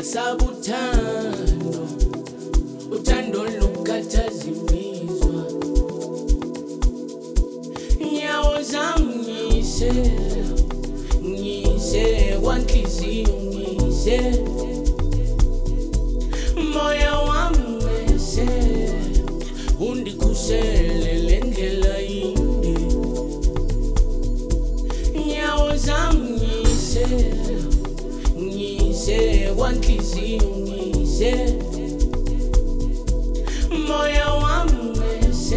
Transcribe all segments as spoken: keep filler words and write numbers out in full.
sabuthando uthando lukhathazimizwa nyawo zami ngise ngise kwanhliziyo ngise moya wami ngise undikhusele lendlela yinde nyawo zami ngise ngise kwanhliziyo ngise moya wami ngise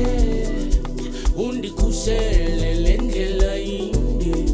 undikhusele lendlela yinde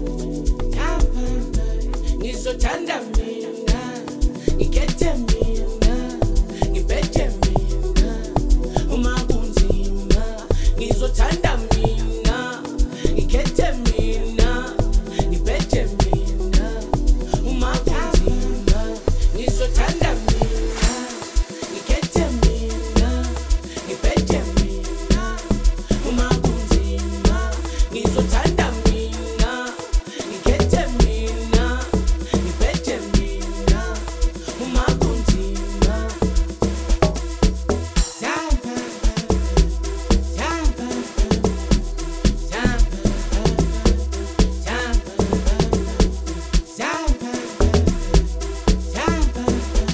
ngizothanda mina ngikhethe mina ngibhethe mina uma kunzima ngizothanda mina ngikhethe mina ngibhethe mina uma kunzima ngizothanda mina ngikhethe mina ngibhethe mina uma kunzima ngizothanda mina ngikhethe mina ngibhethe mina uma kunzima zamba zamba zamba zamba zamba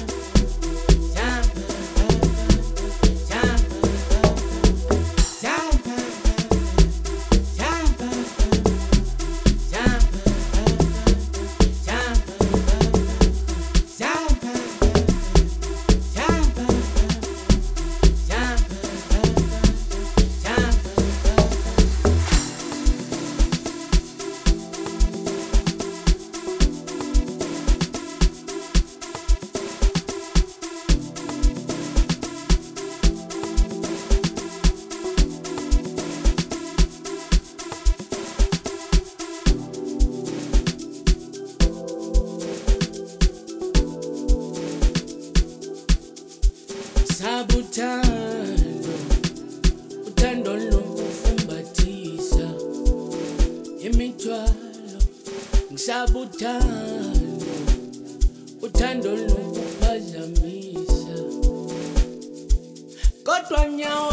sabuthando uthando lokufumbathisa imithwalo ngisabuthando uthando lokuphazamisa kodwa nyawo